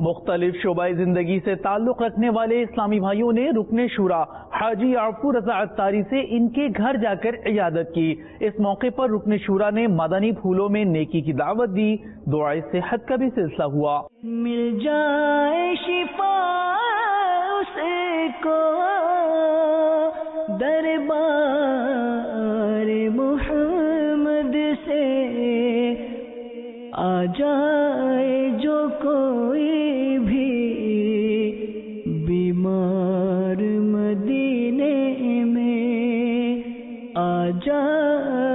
मुख्तलिफ शोबाए जिंदगी से ताल्लुक रखने वाले इस्लामी भाइयों ने रुकने शुरा हाजी याकूब रजा अत्तारी से इनके घर जाकर इयादत की। इस मौके पर रुकने शुरा ने मदनी फूलों में नेकी की दावत दी। दुआए सेहत का भी सिलसिला हुआ। मिल जाए शिफा उसको दरबार मोहम्मद से, आ जाए जो कोई भी बीमार मदीने में, आ जाए